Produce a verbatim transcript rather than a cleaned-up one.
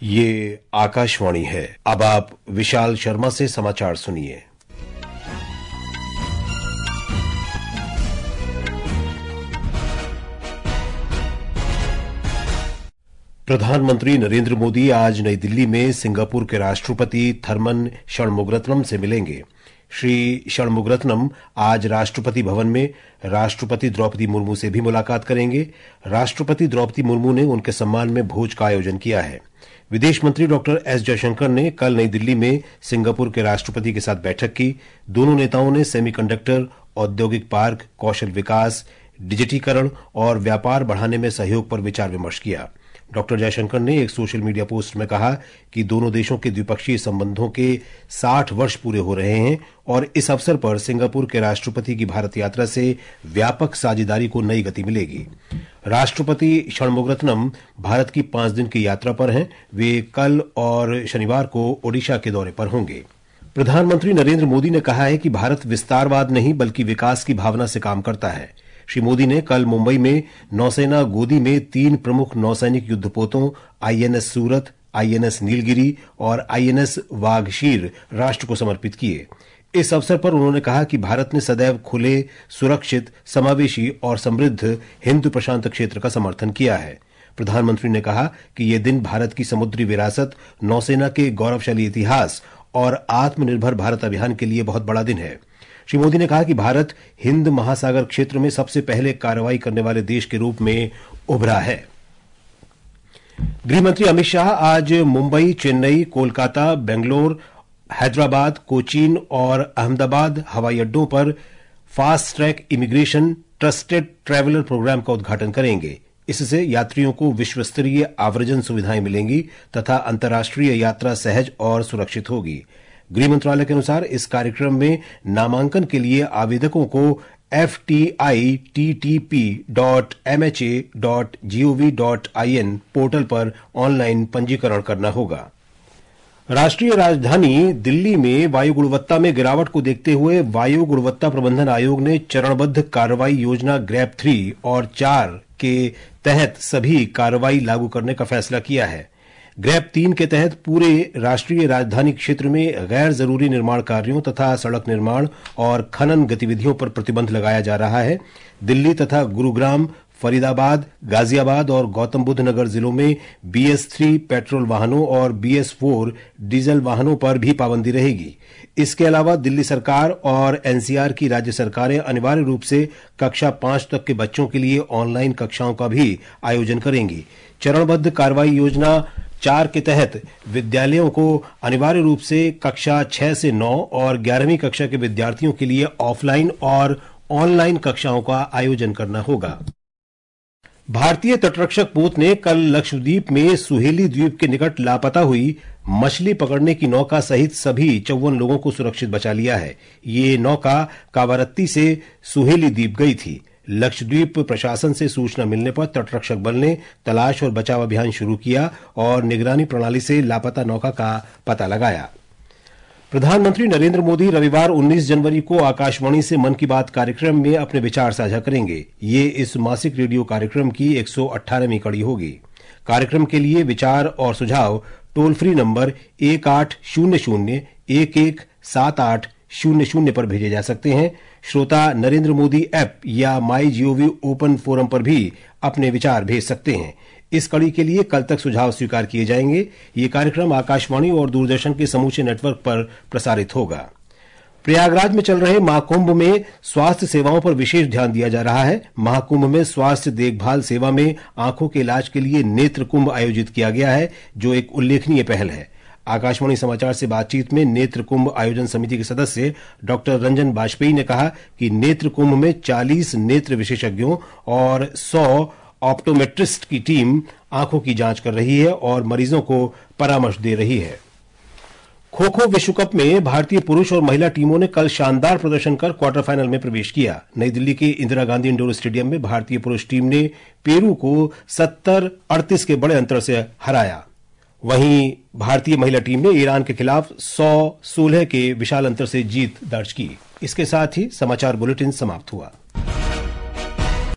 ये आकाशवाणी है। अब आप विशाल शर्मा से समाचार सुनिए। प्रधानमंत्री नरेंद्र मोदी आज नई दिल्ली में सिंगापुर के राष्ट्रपति थरमन षणमुगरत्नम से मिलेंगे। श्री षणमुगरत्नम आज राष्ट्रपति भवन में राष्ट्रपति द्रौपदी मुर्मू से भी मुलाकात करेंगे। राष्ट्रपति द्रौपदी मुर्मू ने उनके सम्मान में भोज का आयोजन किया है। विदेश मंत्री डॉक्टर एस जयशंकर ने कल नई दिल्ली में सिंगापुर के राष्ट्रपति के साथ बैठक की। दोनों नेताओं ने सेमीकंडक्टर, औद्योगिक पार्क, कौशल विकास, डिजिटीकरण और व्यापार बढ़ाने में सहयोग पर विचार विमर्श किया। डॉक्टर जयशंकर ने एक सोशल मीडिया पोस्ट में कहा कि दोनों देशों के द्विपक्षीय संबंधों के साठ वर्ष पूरे हो रहे हैं और इस अवसर पर सिंगापुर के राष्ट्रपति की भारत यात्रा से व्यापक साझेदारी को नई गति मिलेगी। राष्ट्रपति षणमुगरत्नम भारत की पांच दिन की यात्रा पर हैं। वे कल और शनिवार को ओडिशा के दौरे पर होंगे। प्रधानमंत्री नरेंद्र मोदी ने कहा है कि भारत विस्तारवाद नहीं बल्कि विकास की भावना से काम करता है। श्री मोदी ने कल मुंबई में नौसेना गोदी में तीन प्रमुख नौसैनिक युद्धपोतों आईएनएस सूरत, आईएनएस नीलगिरी और आईएनएस वाघशीर राष्ट्र को समर्पित किए। इस अवसर पर उन्होंने कहा कि भारत ने सदैव खुले, सुरक्षित, समावेशी और समृद्ध हिंद प्रशांत क्षेत्र का समर्थन किया है। प्रधानमंत्री ने कहा कि यह दिन भारत की समुद्री विरासत, नौसेना के गौरवशाली इतिहास और आत्मनिर्भर भारत अभियान के लिए बहुत बड़ा दिन है। श्री मोदी ने कहा कि भारत हिंद महासागर क्षेत्र में सबसे पहले कार्रवाई करने वाले देश के रूप में उभरा है। गृहमंत्री अमित शाह आज मुंबई, चेन्नई, कोलकाता, बेंगलोर, हैदराबाद, कोचीन और अहमदाबाद हवाई अड्डों पर fast track immigration trusted traveller programme का उद्घाटन करेंगे। इससे यात्रियों को विश्वस्तरीय आव्रजन सुविधाएं मिलेंगी तथा अंतर्राष्ट्रीय यात्रा सहज और सुरक्षित होगी। गृह मंत्रालय के अनुसार इस कार्यक्रम में नामांकन के लिए आवेदकों को F T I T T P dot M H A dot G O V dot I N portal पर ऑनलाइन पंजीकरण करना होगा। राष्ट्रीय राजधानी दिल्ली में वायु गुणवत्ता में गिरावट को देखते हुए वायु गुणवत्ता प्रबंधन आयोग ने चरणबद्ध कार्रवाई योजना ग्रैप थ्री और चार के तहत सभी कार्रवाई लागू करने का फैसला किया है। ग्रैप तीन के तहत पूरे राष्ट्रीय राजधानी क्षेत्र में गैर जरूरी निर्माण कार्यों तथा सड़क निर्माण और खनन गतिविधियों पर प्रतिबंध लगाया जा रहा है। दिल्ली तथा गुरुग्राम, फरीदाबाद, गाजियाबाद और गौतम बुद्ध नगर जिलों में बी एस थ्री पेट्रोल वाहनों और बी एस फोर डीजल वाहनों पर भी पाबंदी रहेगी। इसके अलावा दिल्ली सरकार और एन सी आर की राज्य सरकारें अनिवार्य रूप से कक्षा पांच तक के बच्चों के लिए ऑनलाइन कक्षाओं का भी आयोजन करेंगी। चरणबद्ध कार्रवाई योजना चार के तहत विद्यालयों को अनिवार्य रूप से कक्षा छह से नौ और ग्यारहवीं कक्षा के विद्यार्थियों के लिए ऑफलाइन और ऑनलाइन कक्षाओं का आयोजन करना होगा। भारतीय तटरक्षक पोत ने कल लक्षद्वीप में सुहेली द्वीप के निकट लापता हुई मछली पकड़ने की नौका सहित सभी चौवन लोगों को सुरक्षित बचा लिया है। ये नौका कावारत्ती से सुहेली द्वीप गई थी। लक्षद्वीप प्रशासन से सूचना मिलने पर तटरक्षक बल ने तलाश और बचाव अभियान शुरू किया और निगरानी प्रणाली से लापता नौका का पता लगाया। प्रधानमंत्री नरेंद्र मोदी रविवार उन्नीस जनवरी को आकाशवाणी से मन की बात कार्यक्रम में अपने विचार साझा करेंगे। ये इस मासिक रेडियो कार्यक्रम की एक सौ अठारहवीं कड़ी होगी। कार्यक्रम के लिए विचार और सुझाव टोल फ्री नंबर एक आठ शून्य शून्य एक एक सात आठ शून्य शून्य पर भेजे जा सकते हैं। श्रोता नरेंद्र मोदी ऐप या माई जीओवी ओपन फोरम पर भी अपने विचार भेज सकते हैं। इस कड़ी के लिए कल तक सुझाव स्वीकार किए जाएंगे। ये कार्यक्रम आकाशवाणी और दूरदर्शन के समूचे नेटवर्क पर प्रसारित होगा। प्रयागराज में चल रहे महाकुंभ में स्वास्थ्य सेवाओं पर विशेष ध्यान दिया जा रहा है। महाकुंभ में स्वास्थ्य देखभाल सेवा में आंखों के इलाज के लिए नेत्र कुंभ आयोजित किया गया है, जो एक उल्लेखनीय पहल है। आकाशवाणी समाचार से बातचीत में नेत्र कुंभ आयोजन समिति के सदस्य डॉक्टर रंजन बाजपेयी ने कहा कि नेत्र कुंभ में चालीस नेत्र विशेषज्ञों और सौ ऑप्टोमेट्रिस्ट की टीम आंखों की जांच कर रही है और मरीजों को परामर्श दे रही है। खो खो विश्व कप में भारतीय पुरुष और महिला टीमों ने कल शानदार प्रदर्शन कर क्वार्टर फाइनल में प्रवेश किया। नई दिल्ली के इंदिरा गांधी इंडोर स्टेडियम में भारतीय पुरुष टीम ने पेरू को सत्तर अड़तीस के बड़े अंतर से हराया। वहीं भारतीय महिला टीम ने ईरान के खिलाफ सौ सोलह के विशाल अंतर से जीत दर्ज की। इसके साथ ही समाचार बुलेटिन समाप्त हुआ।